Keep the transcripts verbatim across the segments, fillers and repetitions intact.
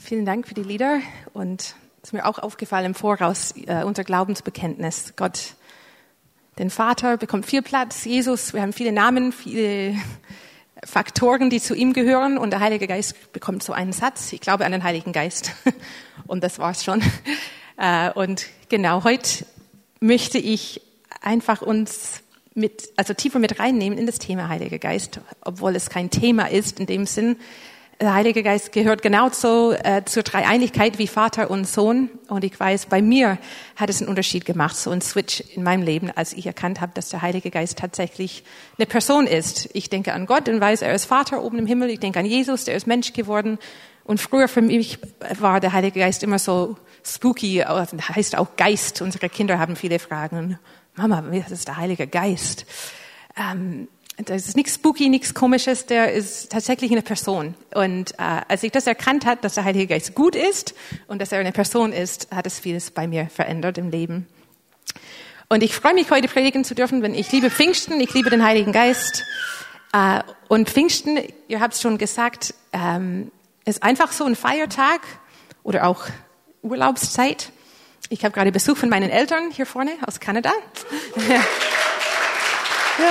Vielen Dank für die Lieder und es ist mir auch aufgefallen im Voraus, äh, unser Glaubensbekenntnis. Gott, den Vater, bekommt viel Platz, Jesus, wir haben viele Namen, viele Faktoren, die zu ihm gehören und der Heilige Geist bekommt so einen Satz. Ich glaube an den Heiligen Geist und das war's schon. Äh, und genau, heute möchte ich einfach uns mit, also tiefer mit reinnehmen in das Thema Heiliger Geist, obwohl es kein Thema ist in dem Sinn. Der Heilige Geist gehört genauso äh, zur Dreieinigkeit wie Vater und Sohn. Und ich weiß, bei mir hat es einen Unterschied gemacht, so ein Switch in meinem Leben, als ich erkannt habe, dass der Heilige Geist tatsächlich eine Person ist. Ich denke an Gott und weiß, er ist Vater oben im Himmel. Ich denke an Jesus, der ist Mensch geworden. Und früher für mich war der Heilige Geist immer so spooky, heißt auch Geist. Unsere Kinder haben viele Fragen. Mama, was ist der Heilige Geist? Ähm, Das ist nichts spooky, nichts Komisches, der ist tatsächlich eine Person. Und äh, als ich das erkannt habe, dass der Heilige Geist gut ist und dass er eine Person ist, hat es vieles bei mir verändert im Leben. Und ich freue mich, heute predigen zu dürfen, wenn ich liebe Pfingsten, ich liebe den Heiligen Geist. Äh, und Pfingsten, ihr habt es schon gesagt, ähm, ist einfach so ein Feiertag oder auch Urlaubszeit. Ich habe gerade Besuch von meinen Eltern hier vorne aus Kanada. ja. ja.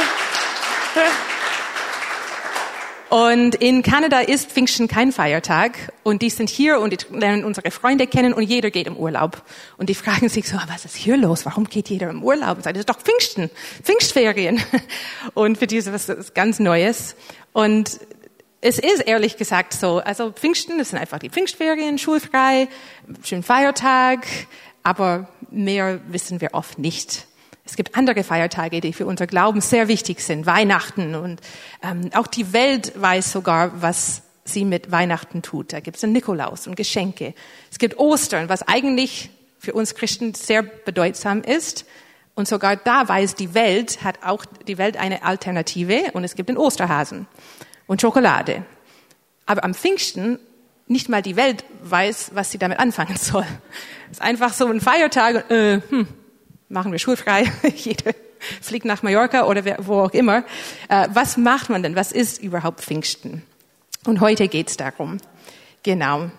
Und in Kanada ist Pfingsten kein Feiertag und die sind hier und die lernen unsere Freunde kennen und jeder geht im Urlaub. Und die fragen sich so, was ist hier los? Warum geht jeder im Urlaub? Und sagen, das ist doch Pfingsten, Pfingstferien. Und für die ist was ganz Neues. Und es ist ehrlich gesagt so, also Pfingsten, das sind einfach die Pfingstferien, schulfrei, schön Feiertag, aber mehr wissen wir oft nicht. Es gibt andere Feiertage, die für unser Glauben sehr wichtig sind. Weihnachten und ähm, auch die Welt weiß sogar, was sie mit Weihnachten tut. Da gibt es den Nikolaus und Geschenke. Es gibt Ostern, was eigentlich für uns Christen sehr bedeutsam ist. Und sogar da weiß die Welt, hat auch die Welt eine Alternative. Und es gibt den Osterhasen und Schokolade. Aber am Pfingsten nicht mal die Welt weiß, was sie damit anfangen soll. Es ist einfach so ein Feiertag. Äh, hm. Machen wir schulfrei, jeder fliegt nach Mallorca oder wo auch immer. Äh, was macht man denn? Was ist überhaupt Pfingsten? Und heute geht's darum. Genau.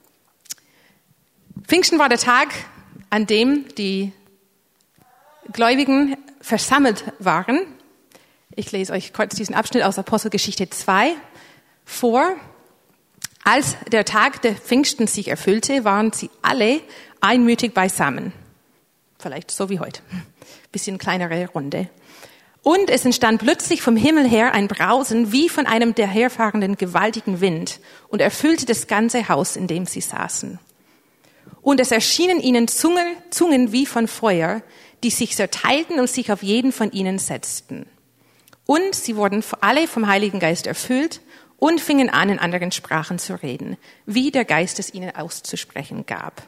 Pfingsten war der Tag, an dem die Gläubigen versammelt waren. Ich lese euch kurz diesen Abschnitt aus Apostelgeschichte zwei vor. Als der Tag der Pfingsten sich erfüllte, waren sie alle einmütig beisammen. Vielleicht so wie heute. Bisschen kleinere Runde. Und es entstand plötzlich vom Himmel her ein Brausen wie von einem daherfahrenden gewaltigen Wind und erfüllte das ganze Haus, in dem sie saßen. Und es erschienen ihnen Zungen, Zungen wie von Feuer, die sich zerteilten und sich auf jeden von ihnen setzten. Und sie wurden alle vom Heiligen Geist erfüllt und fingen an, in anderen Sprachen zu reden, wie der Geist es ihnen auszusprechen gab.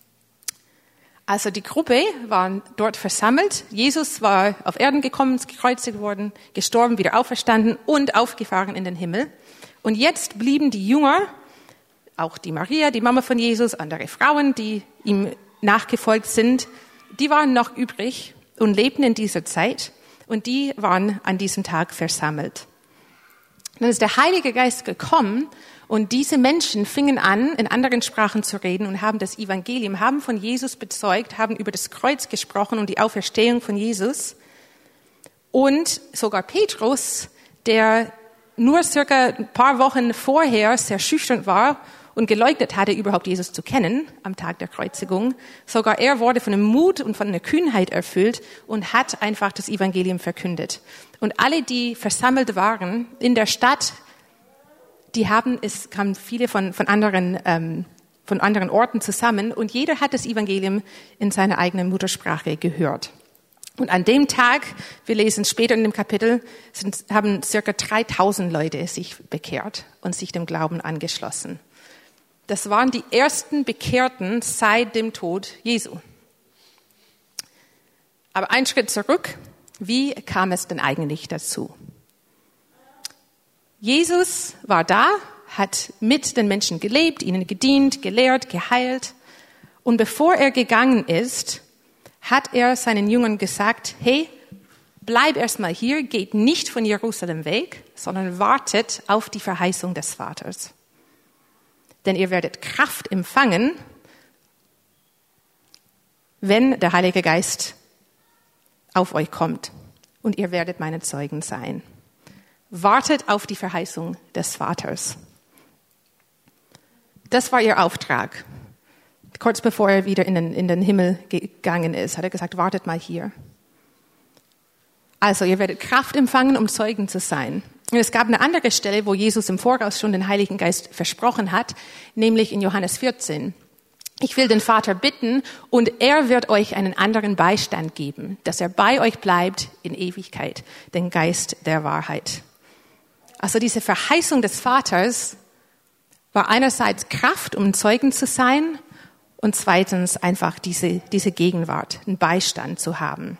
Also die Gruppe war dort versammelt. Jesus war auf Erden gekommen, gekreuzigt worden, gestorben, wieder auferstanden und aufgefahren in den Himmel. Und jetzt blieben die Jünger, auch die Maria, die Mama von Jesus, andere Frauen, die ihm nachgefolgt sind, die waren noch übrig und lebten in dieser Zeit. Und die waren an diesem Tag versammelt. Dann ist der Heilige Geist gekommen und diese Menschen fingen an, in anderen Sprachen zu reden und haben das Evangelium, haben von Jesus bezeugt, haben über das Kreuz gesprochen und die Auferstehung von Jesus. Und sogar Petrus, der nur circa ein paar Wochen vorher sehr schüchtern war und geleugnet hatte, überhaupt Jesus zu kennen am Tag der Kreuzigung, sogar er wurde von dem Mut und von einer Kühnheit erfüllt und hat einfach das Evangelium verkündet. Und alle, die versammelt waren in der Stadt, die haben, es kamen viele von, von anderen, ähm, von anderen Orten zusammen und jeder hat das Evangelium in seiner eigenen Muttersprache gehört. Und an dem Tag, wir lesen später in dem Kapitel, sind, haben circa dreitausend Leute sich bekehrt und sich dem Glauben angeschlossen. Das waren die ersten Bekehrten seit dem Tod Jesu. Aber ein Schritt zurück, wie kam es denn eigentlich dazu? Jesus war da, hat mit den Menschen gelebt, ihnen gedient, gelehrt, geheilt. Und bevor er gegangen ist, hat er seinen Jüngern gesagt, hey, bleib erstmal hier, geht nicht von Jerusalem weg, sondern wartet auf die Verheißung des Vaters. denn ihr werdet Kraft empfangen, wenn der Heilige Geist auf euch kommt und ihr werdet meine Zeugen sein. Wartet auf die Verheißung des Vaters. Das war ihr Auftrag. Kurz bevor er wieder in den, in den Himmel gegangen ist, hat er gesagt, wartet mal hier. Also, ihr werdet Kraft empfangen, um Zeugen zu sein. Und es gab eine andere Stelle, wo Jesus im Voraus schon den Heiligen Geist versprochen hat, nämlich in Johannes vierzehn. Ich will den Vater bitten und er wird euch einen anderen Beistand geben, dass er bei euch bleibt in Ewigkeit, den Geist der Wahrheit. Also diese Verheißung des Vaters war einerseits Kraft, um Zeugen zu sein und zweitens einfach diese, diese Gegenwart, einen Beistand zu haben.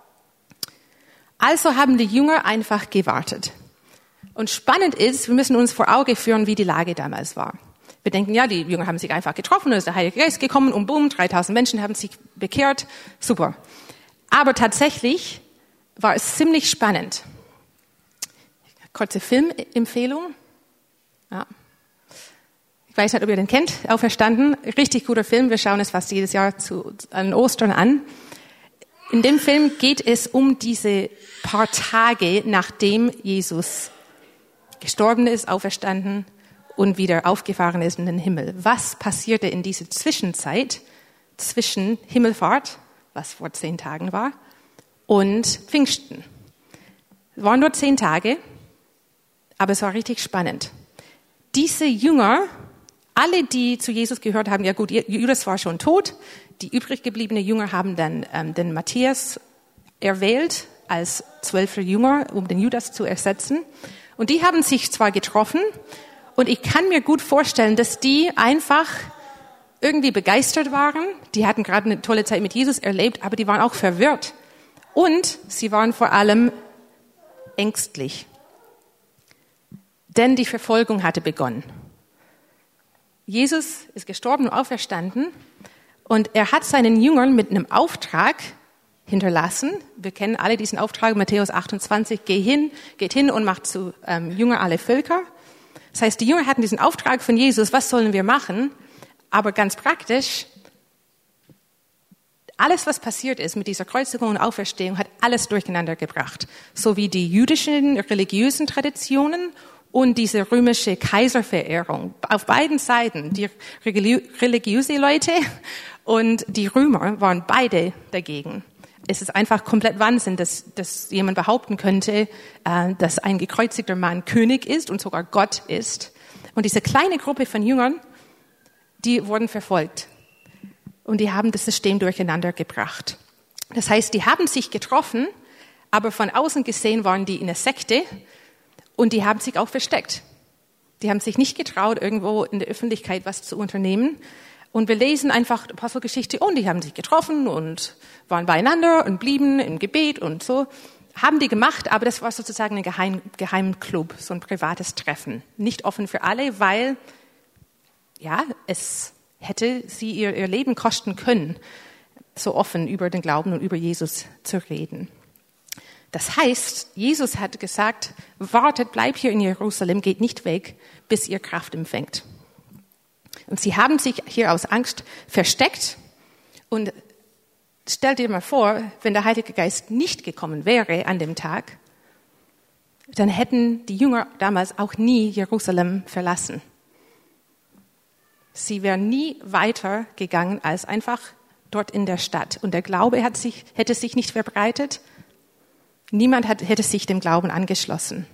Also haben die Jünger einfach gewartet. Und spannend ist, wir müssen uns vor Augen führen, wie die Lage damals war. Wir denken, ja, die Jünger haben sich einfach getroffen, und ist der Heilige Geist gekommen und boom, dreitausend Menschen haben sich bekehrt. Super. Aber tatsächlich war es ziemlich spannend. Kurze Filmempfehlung. Ja. Ich weiß nicht, ob ihr den kennt, Auferstanden. Richtig guter Film, wir schauen es fast jedes Jahr zu, an Ostern an. In dem Film geht es um diese paar Tage, nachdem Jesus gestorben ist, auferstanden und wieder aufgefahren ist in den Himmel. Was passierte in dieser Zwischenzeit zwischen Himmelfahrt, was vor zehn Tagen war, und Pfingsten? Es waren nur zehn Tage, aber es war richtig spannend. Diese Jünger, alle, die zu Jesus gehört haben, ja gut, Judas war schon tot, die übrig gebliebenen Jünger haben dann ähm, den Matthias erwählt als zwölfter Jünger, um den Judas zu ersetzen. Und die haben sich zwar getroffen, und ich kann mir gut vorstellen, dass die einfach irgendwie begeistert waren. Die hatten gerade eine tolle Zeit mit Jesus erlebt, aber die waren auch verwirrt. Und sie waren vor allem ängstlich. Denn die Verfolgung hatte begonnen. Jesus ist gestorben und auferstanden und er hat seinen Jüngern mit einem Auftrag hinterlassen. Wir kennen alle diesen Auftrag, Matthäus achtundzwanzig, geh hin, geht hin und macht zu ähm, Jünger alle Völker. Das heißt, die Jünger hatten diesen Auftrag von Jesus, was sollen wir machen? Aber ganz praktisch, alles, was passiert ist mit dieser Kreuzigung und Auferstehung, hat alles durcheinander gebracht. So wie die jüdischen religiösen Traditionen und diese römische Kaiserverehrung. Auf beiden Seiten, die religiöse Leute und die Römer waren beide dagegen. Es ist einfach komplett Wahnsinn, dass, dass jemand behaupten könnte, äh, dass ein gekreuzigter Mann König ist und sogar Gott ist. Und diese kleine Gruppe von Jüngern, die wurden verfolgt. Und die haben das System durcheinander gebracht. Das heißt, die haben sich getroffen, aber von außen gesehen waren die in einer Sekte und die haben sich auch versteckt. Die haben sich nicht getraut, irgendwo in der Öffentlichkeit was zu unternehmen. Und wir lesen einfach Apostelgeschichte, und die haben sich getroffen und waren beieinander und blieben im Gebet und so. Haben die gemacht, aber das war sozusagen ein Geheim, Geheimclub, so ein privates Treffen. Nicht offen für alle, weil, ja, es hätte sie ihr, ihr Leben kosten können, so offen über den Glauben und über Jesus zu reden. Das heißt, Jesus hat gesagt, wartet, bleibt hier in Jerusalem, geht nicht weg, bis ihr Kraft empfängt. Und sie haben sich hier aus Angst versteckt. Und stell dir mal vor, wenn der Heilige Geist nicht gekommen wäre an dem Tag, dann hätten die Jünger damals auch nie Jerusalem verlassen. Sie wären nie weiter gegangen als einfach dort in der Stadt. Und der Glaube hat sich, hätte sich nicht verbreitet. Niemand hat, hätte sich dem Glauben angeschlossen.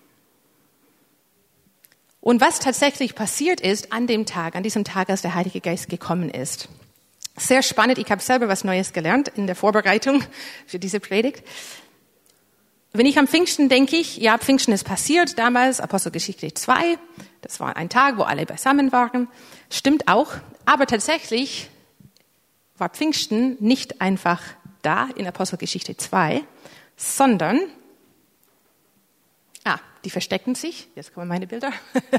Und was tatsächlich passiert ist an dem Tag, an diesem Tag, als der Heilige Geist gekommen ist. Sehr spannend, ich habe selber was Neues gelernt in der Vorbereitung für diese Predigt. Wenn ich am Pfingsten denke, ich, ja, Pfingsten ist passiert, damals Apostelgeschichte zwei, das war ein Tag, wo alle beisammen waren, stimmt auch, aber tatsächlich war Pfingsten nicht einfach da in Apostelgeschichte zwei, sondern, ah, die verstecken sich, jetzt kommen meine Bilder,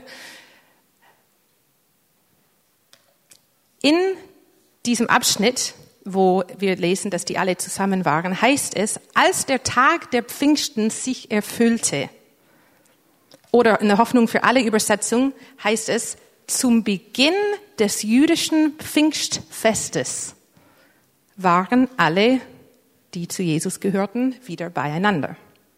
in diesem Abschnitt, wo wir lesen, dass die alle zusammen waren, heißt es, als der Tag der Pfingsten sich erfüllte, oder in der Hoffnung für alle Übersetzung heißt es, zum Beginn des jüdischen Pfingstfestes waren alle, die zu Jesus gehörten, wieder beieinander.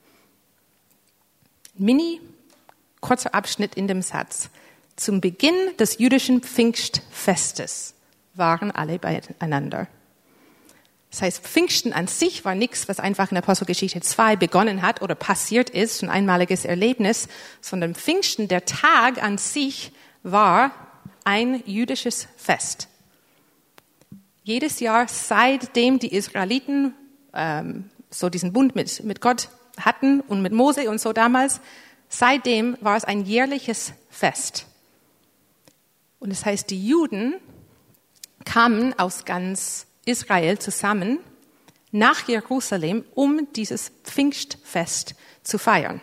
Mini, kurzer Abschnitt in dem Satz. Zum Beginn des jüdischen Pfingstfestes waren alle beieinander. Das heißt, Pfingsten an sich war nichts, was einfach in Apostelgeschichte zwei begonnen hat oder passiert ist, ein einmaliges Erlebnis, sondern Pfingsten, der Tag an sich, war ein jüdisches Fest. Jedes Jahr, seitdem die Israeliten ähm, so diesen Bund mit, mit Gott hatten und mit Mose und so damals, seitdem war es ein jährliches Fest. Und das heißt, die Juden kamen aus ganz Israel zusammen nach Jerusalem, um dieses Pfingstfest zu feiern.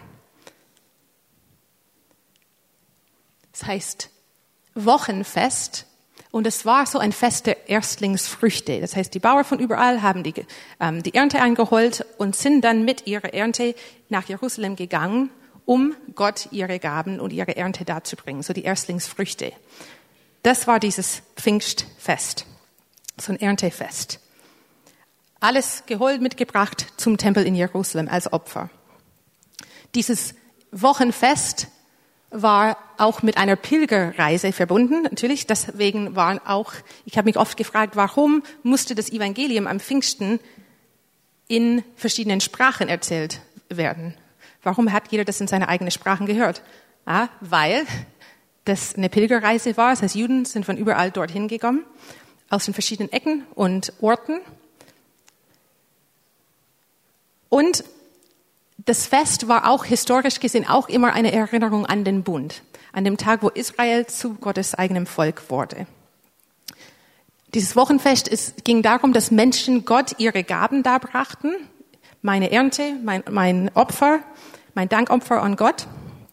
Das heißt Wochenfest, und es war so ein Fest der Erstlingsfrüchte. Das heißt, die Bauern von überall haben die, ähm, die Ernte eingeholt und sind dann mit ihrer Ernte nach Jerusalem gegangen, um Gott ihre Gaben und ihre Ernte darzubringen, so die Erstlingsfrüchte. Das war dieses Pfingstfest. So ein Erntefest. Alles geholt, mitgebracht zum Tempel in Jerusalem als Opfer. Dieses Wochenfest war auch mit einer Pilgerreise verbunden. Natürlich, deswegen waren auch, ich habe mich oft gefragt, warum musste das Evangelium am Pfingsten in verschiedenen Sprachen erzählt werden? Warum hat jeder das in seine eigenen Sprachen gehört? Ah, weil das eine Pilgerreise war. Das heißt, Juden sind von überall dorthin gekommen, aus den verschiedenen Ecken und Orten. Und das Fest war auch historisch gesehen auch immer eine Erinnerung an den Bund, an dem Tag, wo Israel zu Gottes eigenem Volk wurde. Dieses Wochenfest ist, ging darum, dass Menschen Gott ihre Gaben darbrachten, meine Ernte, mein, mein Opfer, mein Dankopfer an Gott.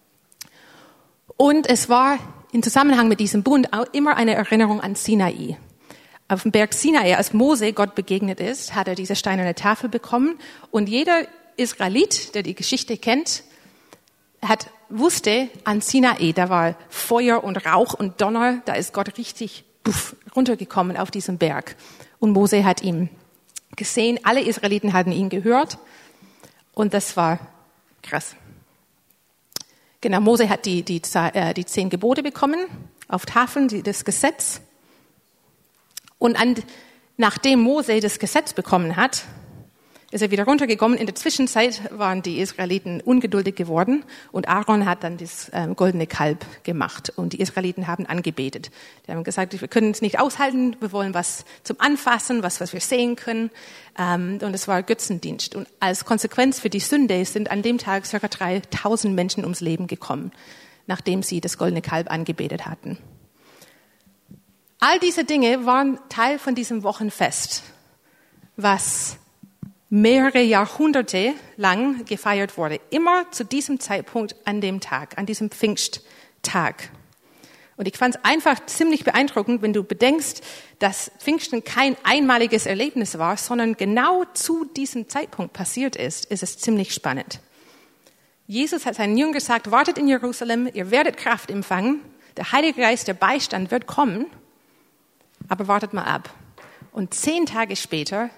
Und es war in Zusammenhang mit diesem Bund auch immer eine Erinnerung an Sinai. Auf dem Berg Sinai, als Mose Gott begegnet ist, hat er diese steinerne Tafel bekommen. Und jeder Israelit, der die Geschichte kennt, hat, wusste an Sinai, da war Feuer und Rauch und Donner, da ist Gott richtig puff, runtergekommen auf diesem Berg. Und Mose hat ihn gesehen, alle Israeliten hatten ihn gehört. Und das war krass. Genau, Mose hat die, die, die zehn Gebote bekommen, auf Tafeln, die, das Gesetz. Und an, nachdem Mose das Gesetz bekommen hat, ist er wieder runtergekommen. In der Zwischenzeit waren die Israeliten ungeduldig geworden und Aaron hat dann das ähm, goldene Kalb gemacht und die Israeliten haben angebetet. Die haben gesagt, wir können es nicht aushalten, wir wollen was zum Anfassen, was, was wir sehen können. Ähm, und es war Götzendienst. Und als Konsequenz für die Sünde sind an dem Tag ca. dreitausend Menschen ums Leben gekommen, nachdem sie das goldene Kalb angebetet hatten. All diese Dinge waren Teil von diesem Wochenfest, was mehrere Jahrhunderte lang gefeiert wurde. Immer zu diesem Zeitpunkt an dem Tag, an diesem Pfingsttag. Und ich fand es einfach ziemlich beeindruckend, wenn du bedenkst, dass Pfingsten kein einmaliges Erlebnis war, sondern genau zu diesem Zeitpunkt passiert ist, ist es ziemlich spannend. Jesus hat seinen Jüngern gesagt, wartet in Jerusalem, ihr werdet Kraft empfangen, der Heilige Geist, der Beistand wird kommen, aber wartet mal ab. Und zehn Tage später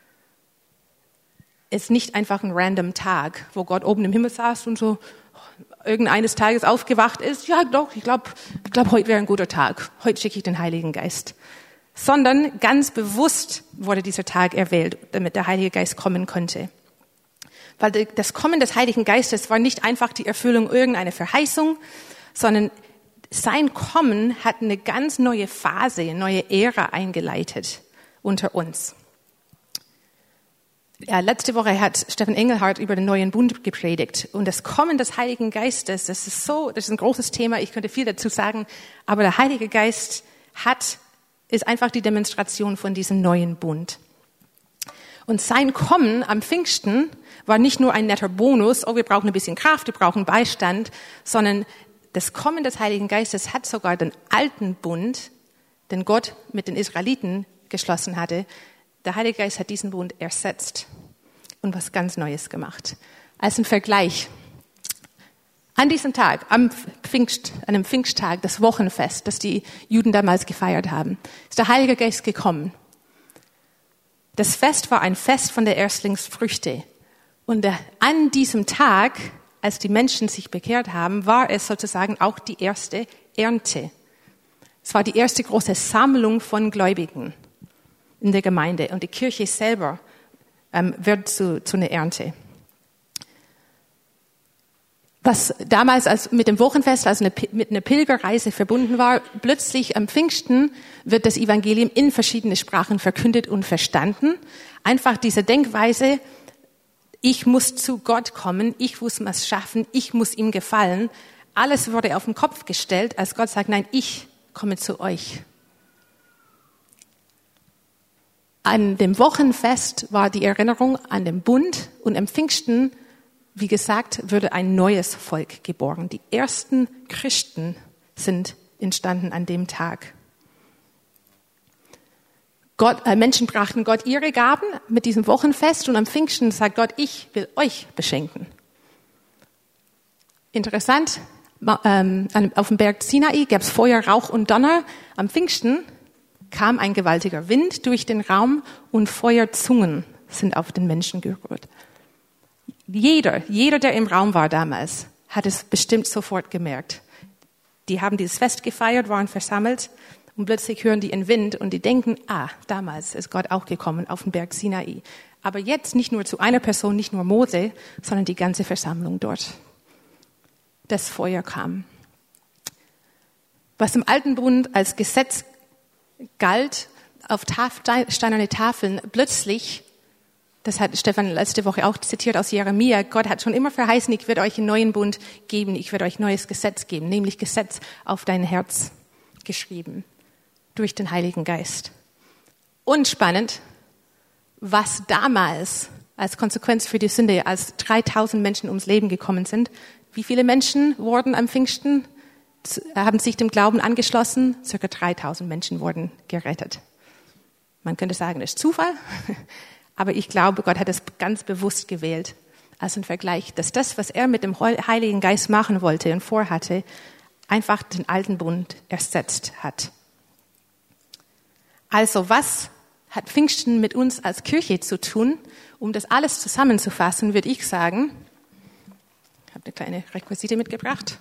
ist nicht einfach ein random Tag, wo Gott oben im Himmel saß und so irgendeines Tages aufgewacht ist. Ja, doch, ich glaube, ich glaube, heute wäre ein guter Tag. Heute schicke ich den Heiligen Geist. Sondern ganz bewusst wurde dieser Tag erwählt, damit der Heilige Geist kommen konnte. Weil das Kommen des Heiligen Geistes war nicht einfach die Erfüllung irgendeiner Verheißung, sondern sein Kommen hat eine ganz neue Phase, eine neue Ära eingeleitet unter uns. Ja, letzte Woche hat Steffen Engelhardt über den neuen Bund gepredigt. Und das Kommen des Heiligen Geistes, das ist so, das ist ein großes Thema. Ich könnte viel dazu sagen. Aber der Heilige Geist hat, ist einfach die Demonstration von diesem neuen Bund. Und sein Kommen am Pfingsten war nicht nur ein netter Bonus, oh, wir brauchen ein bisschen Kraft, wir brauchen Beistand, sondern das Kommen des Heiligen Geistes hat sogar den alten Bund, den Gott mit den Israeliten geschlossen hatte, der Heilige Geist hat diesen Bund ersetzt und was ganz Neues gemacht. Als ein Vergleich. An diesem Tag, am Pfingst, einem Pfingsttag, das Wochenfest, das die Juden damals gefeiert haben, ist der Heilige Geist gekommen. Das Fest war ein Fest von der Erstlingsfrüchte. Und an diesem Tag, als die Menschen sich bekehrt haben, war es sozusagen auch die erste Ernte. Es war die erste große Sammlung von Gläubigen in der Gemeinde. Und die Kirche selber ähm, wird zu, zu einer Ernte. Was damals als mit dem Wochenfest, also eine, mit einer Pilgerreise verbunden war, plötzlich am Pfingsten wird das Evangelium in verschiedene Sprachen verkündet und verstanden. Einfach diese Denkweise, ich muss zu Gott kommen, ich muss was schaffen, ich muss ihm gefallen. Alles wurde auf den Kopf gestellt, als Gott sagt, nein, ich komme zu euch. An dem Wochenfest war die Erinnerung an den Bund und am Pfingsten, wie gesagt, würde ein neues Volk geboren. Die ersten Christen sind entstanden an dem Tag. Gott, äh, Menschen brachten Gott ihre Gaben mit diesem Wochenfest und am Pfingsten sagt Gott, ich will euch beschenken. Interessant, ähm, auf dem Berg Sinai gab es Feuer, Rauch und Donner. Am Pfingsten kam ein gewaltiger Wind durch den Raum und Feuerzungen sind auf den Menschen gerührt. Jeder, jeder, der im Raum war damals, hat es bestimmt sofort gemerkt. Die haben dieses Fest gefeiert, waren versammelt und plötzlich hören die einen Wind und die denken, ah, damals ist Gott auch gekommen auf den Berg Sinai. Aber jetzt nicht nur zu einer Person, nicht nur Mose, sondern die ganze Versammlung dort. Das Feuer kam. Was im Alten Bund als Gesetz galt, auf Taf- steinerne Tafeln, plötzlich, das hat Stefan letzte Woche auch zitiert aus Jeremia, Gott hat schon immer verheißen, ich werde euch einen neuen Bund geben, ich werde euch neues Gesetz geben, nämlich Gesetz auf dein Herz geschrieben, durch den Heiligen Geist. Und spannend, was damals als Konsequenz für die Sünde, als dreitausend Menschen ums Leben gekommen sind, wie viele Menschen wurden am Pfingsten, haben sich dem Glauben angeschlossen? Circa dreitausend Menschen wurden gerettet. Man könnte sagen, das ist Zufall. Aber ich glaube, Gott hat es ganz bewusst gewählt als ein Vergleich, dass das, was er mit dem Heiligen Geist machen wollte und vorhatte, einfach den alten Bund ersetzt hat. Also was hat Pfingsten mit uns als Kirche zu tun? Um das alles zusammenzufassen, würde ich sagen, ich habe eine kleine Requisite mitgebracht.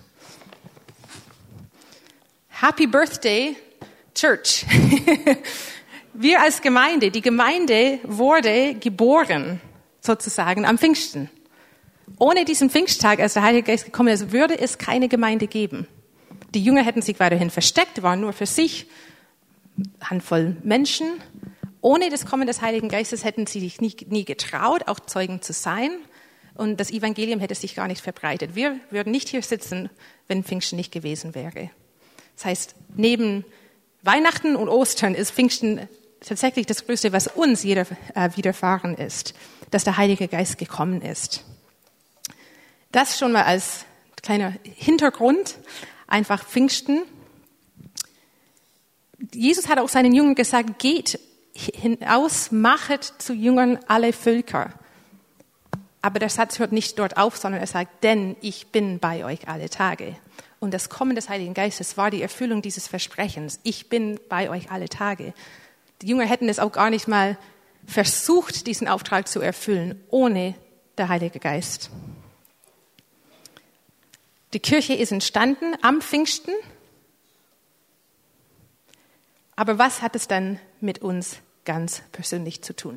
Happy Birthday, Church. Wir als Gemeinde, die Gemeinde wurde geboren, sozusagen, am Pfingsten. Ohne diesen Pfingsttag, als der Heilige Geist gekommen ist, würde es keine Gemeinde geben. Die Jünger hätten sich weiterhin versteckt, waren nur für sich, Handvoll Menschen. Ohne das Kommen des Heiligen Geistes hätten sie sich nie, nie getraut, auch Zeugen zu sein. Und das Evangelium hätte sich gar nicht verbreitet. Wir würden nicht hier sitzen, wenn Pfingsten nicht gewesen wäre. Das heißt, neben Weihnachten und Ostern ist Pfingsten tatsächlich das Größte, was uns jeder äh, widerfahren ist, dass der Heilige Geist gekommen ist. Das schon mal als kleiner Hintergrund, einfach Pfingsten. Jesus hat auch seinen Jüngern gesagt, geht hinaus, machet zu Jüngern alle Völker. Aber der Satz hört nicht dort auf, sondern er sagt, denn ich bin bei euch alle Tage. Und das Kommen des Heiligen Geistes war die Erfüllung dieses Versprechens. Ich bin bei euch alle Tage. Die Jünger hätten es auch gar nicht mal versucht, diesen Auftrag zu erfüllen, ohne der Heilige Geist. Die Kirche ist entstanden am Pfingsten. Aber was hat es dann mit uns ganz persönlich zu tun?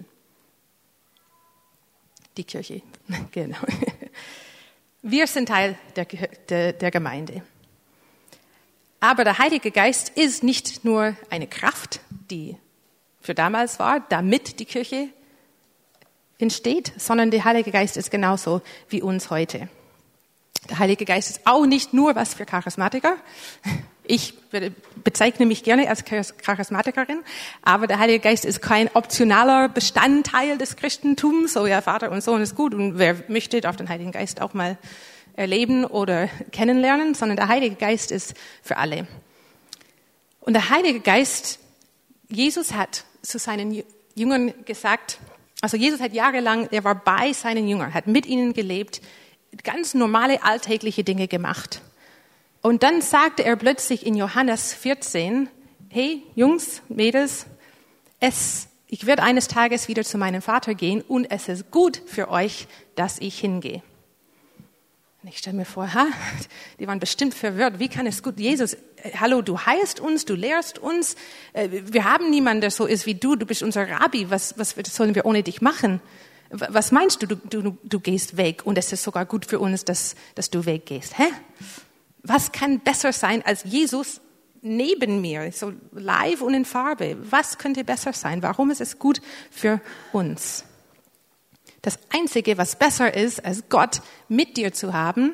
Die Kirche, genau. Wir sind Teil der, der, der Gemeinde. Aber der Heilige Geist ist nicht nur eine Kraft, die für damals war, damit die Kirche entsteht, sondern der Heilige Geist ist genauso wie uns heute. Der Heilige Geist ist auch nicht nur was für Charismatiker. Ich bezeichne mich gerne als Charismatikerin, aber der Heilige Geist ist kein optionaler Bestandteil des Christentums. So, ja, Vater und Sohn ist gut und wer möchte, darf den Heiligen Geist auch mal erleben oder kennenlernen, sondern der Heilige Geist ist für alle. Und der Heilige Geist, Jesus hat zu seinen Jüngern gesagt, also Jesus hat jahrelang, er war bei seinen Jüngern, hat mit ihnen gelebt. ganz normale, alltägliche Dinge gemacht. Und dann sagte er plötzlich in Johannes vierzehn, hey, Jungs, Mädels, es, ich werde eines Tages wieder zu meinem Vater gehen und es ist gut für euch, dass ich hingehe. Und ich stelle mir vor, ha, die waren bestimmt verwirrt. Wie kann es gut, Jesus, äh, hallo, du heilst uns, du lehrst uns, äh, wir haben niemanden, der so ist wie du, du bist unser Rabbi, was, was sollen wir ohne dich machen? Was meinst du? Du, du, du gehst weg und es ist sogar gut für uns, dass, dass du weggehst. Hä? Was kann besser sein als Jesus neben mir, so live und in Farbe? Was könnte besser sein? Warum ist es gut für uns? Das Einzige, was besser ist, als Gott mit dir zu haben,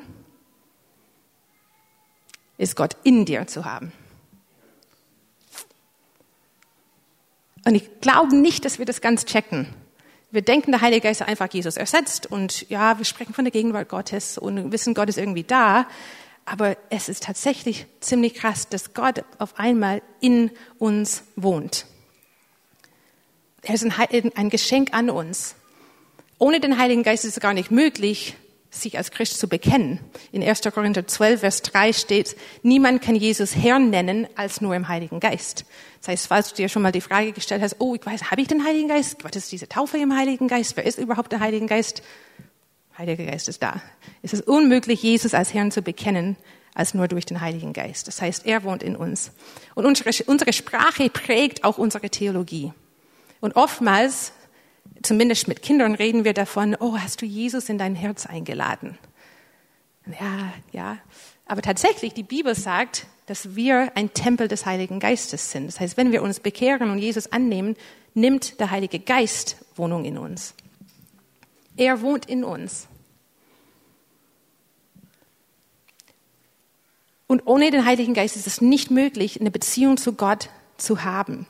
ist Gott in dir zu haben. Und ich glaube nicht, dass wir das ganz checken. Wir denken, der Heilige Geist hat einfach Jesus ersetzt und ja, wir sprechen von der Gegenwart Gottes und wissen, Gott ist irgendwie da. Aber es ist tatsächlich ziemlich krass, dass Gott auf einmal in uns wohnt. Er ist ein Geschenk an uns. Ohne den Heiligen Geist ist es gar nicht möglich, sich als Christ zu bekennen. In erster Korinther zwölf, Vers drei steht, niemand kann Jesus Herrn nennen, als nur im Heiligen Geist. Das heißt, falls du dir schon mal die Frage gestellt hast, oh, ich weiß, habe ich den Heiligen Geist? Was ist diese Taufe im Heiligen Geist? Wer ist überhaupt der Heilige Geist? Heiliger Geist ist da. Es ist unmöglich, Jesus als Herrn zu bekennen, als nur durch den Heiligen Geist. Das heißt, er wohnt in uns. Und unsere, unsere Sprache prägt auch unsere Theologie. Und oftmals, zumindest mit Kindern, reden wir davon, oh, hast du Jesus in dein Herz eingeladen? Ja, ja. Aber tatsächlich, die Bibel sagt, dass wir ein Tempel des Heiligen Geistes sind. Das heißt, wenn wir uns bekehren und Jesus annehmen, nimmt der Heilige Geist Wohnung in uns. Er wohnt in uns. Und ohne den Heiligen Geist ist es nicht möglich, eine Beziehung zu Gott zu haben.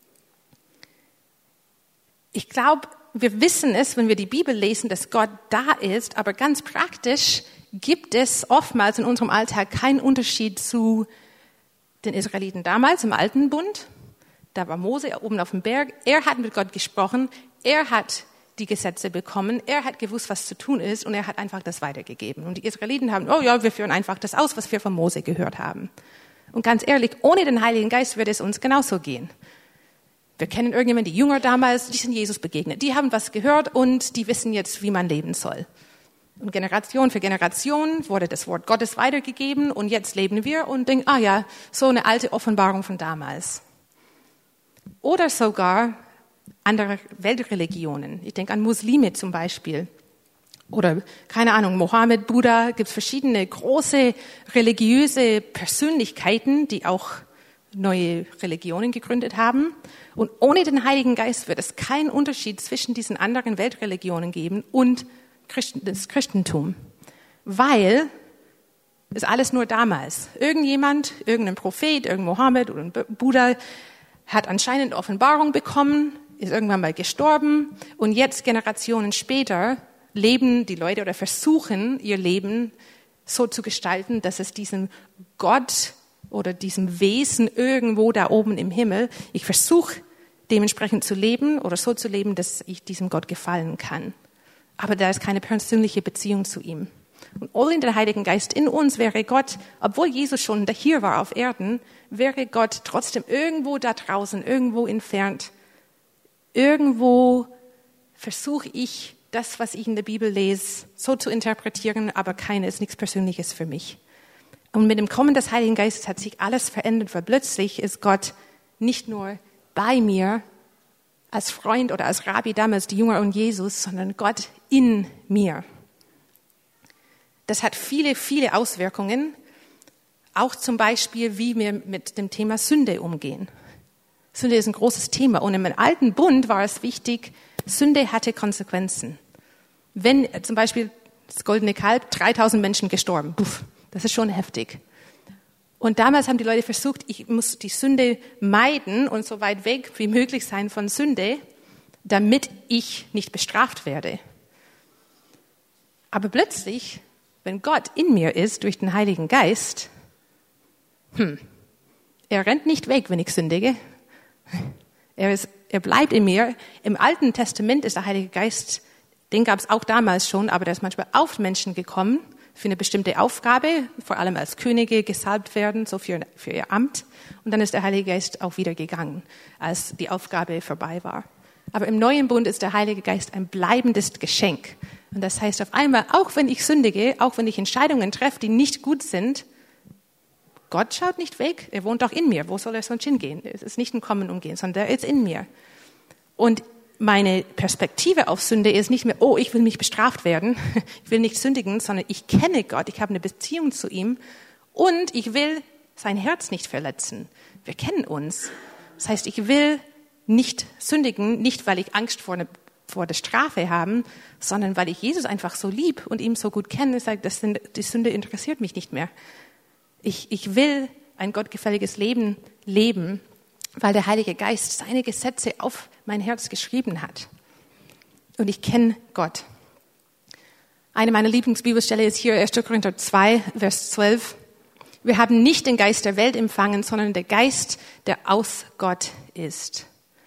Ich glaube, wir wissen es, wenn wir die Bibel lesen, dass Gott da ist, aber ganz praktisch gibt es oftmals in unserem Alltag keinen Unterschied zu den Israeliten damals im Alten Bund. Da war Mose oben auf dem Berg. Er hat mit Gott gesprochen. Er hat die Gesetze bekommen. Er hat gewusst, was zu tun ist, und er hat einfach das weitergegeben. Und die Israeliten haben, oh ja, wir führen einfach das aus, was wir von Mose gehört haben. Und ganz ehrlich, ohne den Heiligen Geist würde es uns genauso gehen. Wir kennen irgendjemanden, die Jünger damals, die sind Jesus begegnet. Die haben was gehört und die wissen jetzt, wie man leben soll. Und Generation für Generation wurde das Wort Gottes weitergegeben und jetzt leben wir und denken, ah ja, so eine alte Offenbarung von damals. Oder sogar andere Weltreligionen. Ich denke an Muslime zum Beispiel. Oder, keine Ahnung, Mohammed, Buddha, gibt es verschiedene große religiöse Persönlichkeiten, die auch neue Religionen gegründet haben. Und ohne den Heiligen Geist wird es keinen Unterschied zwischen diesen anderen Weltreligionen geben und das Christentum. Weil es alles nur damals. Irgendjemand, irgendein Prophet, irgendein Mohammed oder ein Buddha hat anscheinend Offenbarung bekommen, ist irgendwann mal gestorben und jetzt Generationen später leben die Leute oder versuchen ihr Leben so zu gestalten, dass es diesem Gott oder diesem Wesen irgendwo da oben im Himmel, ich versuche dementsprechend zu leben oder so zu leben, dass ich diesem Gott gefallen kann. Aber da ist keine persönliche Beziehung zu ihm. Und ohne den Heiligen Geist in uns wäre Gott, obwohl Jesus schon hier war auf Erden, wäre Gott trotzdem irgendwo da draußen, irgendwo entfernt. Irgendwo versuche ich, das, was ich in der Bibel lese, so zu interpretieren, aber keine ist nichts Persönliches für mich. Und mit dem Kommen des Heiligen Geistes hat sich alles verändert, weil plötzlich ist Gott nicht nur bei mir als Freund oder als Rabbi damals, die Jünger und Jesus, sondern Gott in mir. Das hat viele, viele Auswirkungen, auch zum Beispiel, wie wir mit dem Thema Sünde umgehen. Sünde ist ein großes Thema und im Alten Bund war es wichtig, Sünde hatte Konsequenzen. Wenn zum Beispiel das goldene Kalb, dreitausend Menschen gestorben, puff, das ist schon heftig. Und damals haben die Leute versucht, ich muss die Sünde meiden und so weit weg wie möglich sein von Sünde, damit ich nicht bestraft werde. Aber plötzlich, wenn Gott in mir ist, durch den Heiligen Geist, hm, er rennt nicht weg, wenn ich sündige. Er, ist, er bleibt in mir. Im Alten Testament ist der Heilige Geist Den gab es auch damals schon, aber der ist manchmal auf Menschen gekommen für eine bestimmte Aufgabe, vor allem als Könige gesalbt werden, so für, für ihr Amt. Und dann ist der Heilige Geist auch wieder gegangen, als die Aufgabe vorbei war. Aber im neuen Bund ist der Heilige Geist ein bleibendes Geschenk. Und das heißt auf einmal, auch wenn ich sündige, auch wenn ich Entscheidungen treffe, die nicht gut sind, Gott schaut nicht weg, er wohnt auch in mir. Wo soll er sonst hingehen? Es ist nicht ein Kommen und Gehen, sondern er ist in mir. Und meine Perspektive auf Sünde ist nicht mehr, oh, ich will nicht bestraft werden, ich will nicht sündigen, sondern ich kenne Gott, ich habe eine Beziehung zu ihm und ich will sein Herz nicht verletzen. Wir kennen uns. Das heißt, ich will nicht sündigen, nicht weil ich Angst vor, eine, vor der Strafe habe, sondern weil ich Jesus einfach so lieb und ihm so gut kenne. Ich sage, das, die Sünde interessiert mich nicht mehr. Ich, ich will ein gottgefälliges Leben leben, weil der Heilige Geist seine Gesetze auf mein Herz geschrieben hat. Und ich kenne Gott. Eine meiner Lieblingsbibelstelle ist hier erster Korinther zwei, Vers zwölf. Wir haben nicht den Geist der Welt empfangen, sondern den Geist, der aus Gott ist.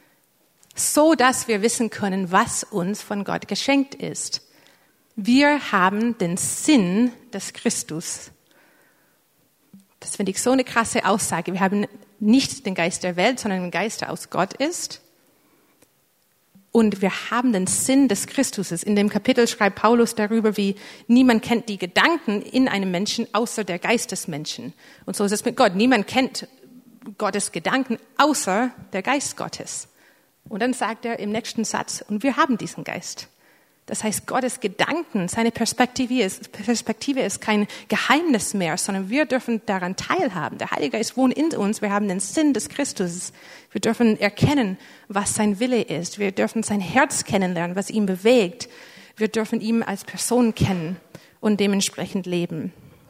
So dass wir wissen können, was uns von Gott geschenkt ist. Wir haben den Sinn des Christus. Das finde ich so eine krasse Aussage. Wir haben nicht den Geist der Welt, sondern den Geist, der aus Gott ist. Und wir haben den Sinn des Christuses. In dem Kapitel schreibt Paulus darüber, wie niemand kennt die Gedanken in einem Menschen, außer der Geist des Menschen. Und so ist es mit Gott. Niemand kennt Gottes Gedanken, außer der Geist Gottes. Und dann sagt er im nächsten Satz, und wir haben diesen Geist. Das heißt, Gottes Gedanken, seine Perspektive ist, Perspektive ist kein Geheimnis mehr, sondern wir dürfen daran teilhaben. Der Heilige Geist wohnt in uns, wir haben den Sinn des Christus. Wir dürfen erkennen, was sein Wille ist. Wir dürfen sein Herz kennenlernen, was ihn bewegt. Wir dürfen ihn als Person kennen und dementsprechend leben.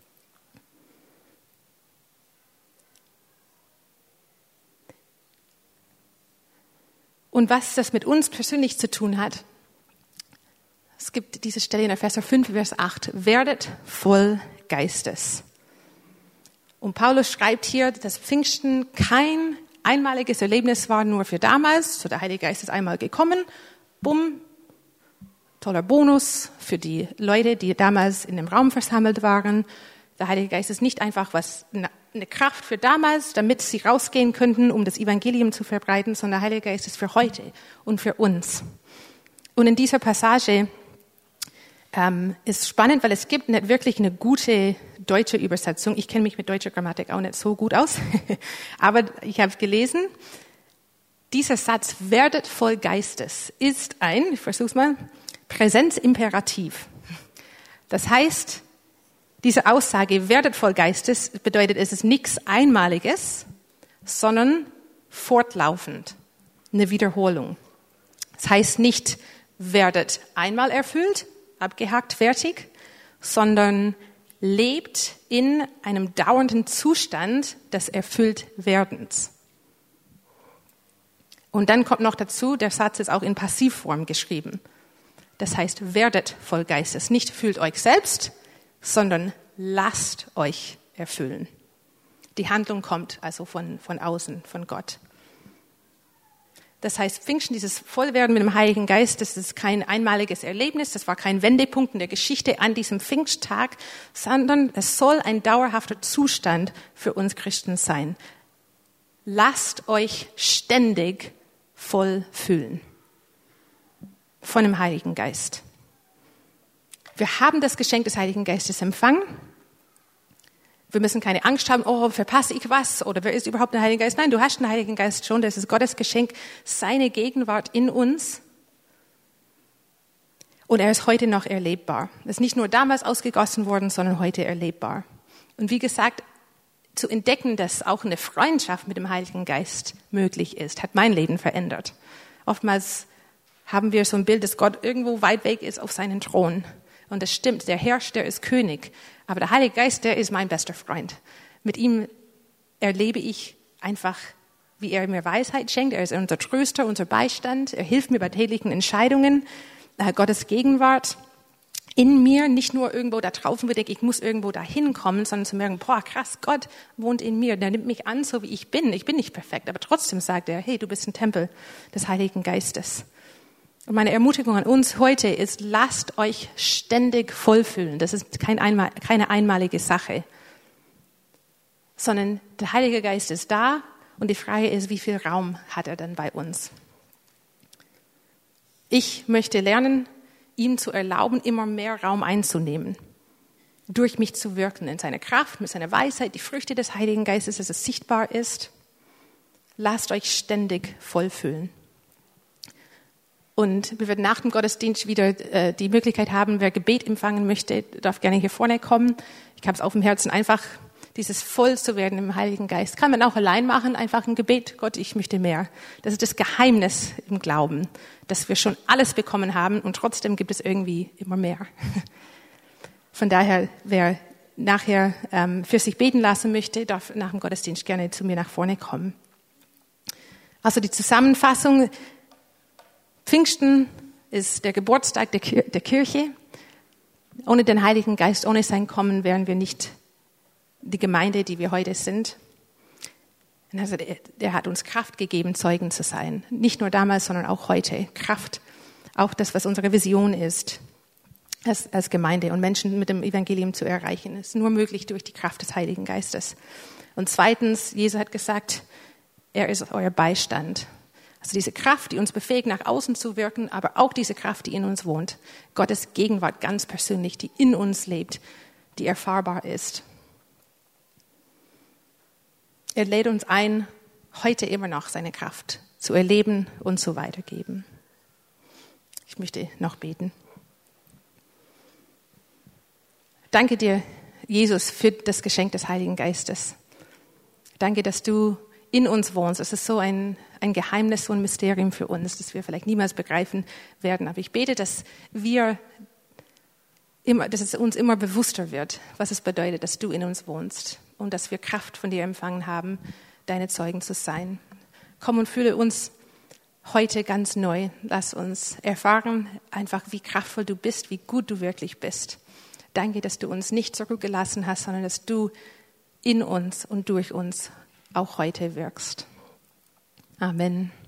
Und was das mit uns persönlich zu tun hat, es gibt diese Stelle in Epheser fünf, Vers acht. Werdet voll Geistes. Und Paulus schreibt hier, dass Pfingsten kein einmaliges Erlebnis war, nur für damals. So, der Heilige Geist ist einmal gekommen. Bumm. Toller Bonus für die Leute, die damals in dem Raum versammelt waren. Der Heilige Geist ist nicht einfach was, eine Kraft für damals, damit sie rausgehen könnten, um das Evangelium zu verbreiten, sondern der Heilige Geist ist für heute und für uns. Und in dieser Passage Ähm, ist spannend, weil es gibt nicht wirklich eine gute deutsche Übersetzung. Ich kenne mich mit deutscher Grammatik auch nicht so gut aus, aber ich habe gelesen, dieser Satz, werdet voll Geistes, ist ein, ich versuche es mal, Präsenzimperativ. Das heißt, diese Aussage, werdet voll Geistes, bedeutet, es ist nichts Einmaliges, sondern fortlaufend, eine Wiederholung. Das heißt nicht, werdet einmal erfüllt, abgehakt, fertig, sondern lebt in einem dauernden Zustand des Erfülltwerdens. Und dann kommt noch dazu, der Satz ist auch in Passivform geschrieben. Das heißt, werdet voll Geistes. Nicht fühlt euch selbst, sondern lasst euch erfüllen. Die Handlung kommt also von, von außen, von Gott. Das heißt, Pfingsten, dieses Vollwerden mit dem Heiligen Geist, das ist kein einmaliges Erlebnis, das war kein Wendepunkt in der Geschichte an diesem Pfingsttag, sondern es soll ein dauerhafter Zustand für uns Christen sein. Lasst euch ständig voll fühlen von dem Heiligen Geist. Wir haben das Geschenk des Heiligen Geistes empfangen. Wir müssen keine Angst haben, oh, verpasse ich was? Oder wer ist überhaupt der Heilige Geist? Nein, du hast den Heiligen Geist schon. Das ist Gottes Geschenk, seine Gegenwart in uns. Und er ist heute noch erlebbar. Er ist nicht nur damals ausgegossen worden, sondern heute erlebbar. Und wie gesagt, zu entdecken, dass auch eine Freundschaft mit dem Heiligen Geist möglich ist, hat mein Leben verändert. Oftmals haben wir so ein Bild, dass Gott irgendwo weit weg ist auf seinen Thron. Und das stimmt, der herrscht, der ist König. Aber der Heilige Geist, der ist mein bester Freund. Mit ihm erlebe ich einfach, wie er mir Weisheit schenkt. Er ist unser Tröster, unser Beistand. Er hilft mir bei täglichen Entscheidungen. Gottes Gegenwart in mir, nicht nur irgendwo da drauf, wo ich denke, ich muss irgendwo da hinkommen, sondern zu merken, boah, krass, Gott wohnt in mir. Der nimmt mich an, so wie ich bin. Ich bin nicht perfekt, aber trotzdem sagt er, hey, du bist ein Tempel des Heiligen Geistes. Und meine Ermutigung an uns heute ist, lasst euch ständig vollfüllen. Das ist kein einmal, keine einmalige Sache, sondern der Heilige Geist ist da und die Frage ist, wie viel Raum hat er denn bei uns? Ich möchte lernen, ihm zu erlauben, immer mehr Raum einzunehmen, durch mich zu wirken, in seiner Kraft, mit seiner Weisheit, die Früchte des Heiligen Geistes, dass es sichtbar ist. Lasst euch ständig vollfüllen. Und wir werden nach dem Gottesdienst wieder äh, die Möglichkeit haben, wer Gebet empfangen möchte, darf gerne hier vorne kommen. Ich habe es auf dem Herzen, einfach dieses voll zu werden im Heiligen Geist. Kann man auch allein machen, einfach ein Gebet. Gott, ich möchte mehr. Das ist das Geheimnis im Glauben, dass wir schon alles bekommen haben und trotzdem gibt es irgendwie immer mehr. Von daher, wer nachher ähm, für sich beten lassen möchte, darf nach dem Gottesdienst gerne zu mir nach vorne kommen. Also die Zusammenfassung: Pfingsten ist der Geburtstag der, Kir- der Kirche. Ohne den Heiligen Geist, ohne sein Kommen wären wir nicht die Gemeinde, die wir heute sind. Also der, der hat uns Kraft gegeben, Zeugen zu sein. Nicht nur damals, sondern auch heute. Kraft, auch das, was unsere Vision ist, als, als Gemeinde und Menschen mit dem Evangelium zu erreichen, ist nur möglich durch die Kraft des Heiligen Geistes. Und zweitens, Jesus hat gesagt, er ist euer Beistand. Also diese Kraft, die uns befähigt, nach außen zu wirken, aber auch diese Kraft, die in uns wohnt. Gottes Gegenwart ganz persönlich, die in uns lebt, die erfahrbar ist. Er lädt uns ein, heute immer noch seine Kraft zu erleben und zu weitergeben. Ich möchte noch beten. Danke dir, Jesus, für das Geschenk des Heiligen Geistes. Danke, dass du in uns wohnst. Es ist so ein, ein Geheimnis, so ein Mysterium für uns, das wir vielleicht niemals begreifen werden. Aber ich bete, dass wir immer, dass es uns immer bewusster wird, was es bedeutet, dass du in uns wohnst und dass wir Kraft von dir empfangen haben, deine Zeugen zu sein. Komm und fühle uns heute ganz neu. Lass uns erfahren, einfach wie kraftvoll du bist, wie gut du wirklich bist. Danke, dass du uns nicht zurückgelassen hast, sondern dass du in uns und durch uns auch heute wirkst. Amen.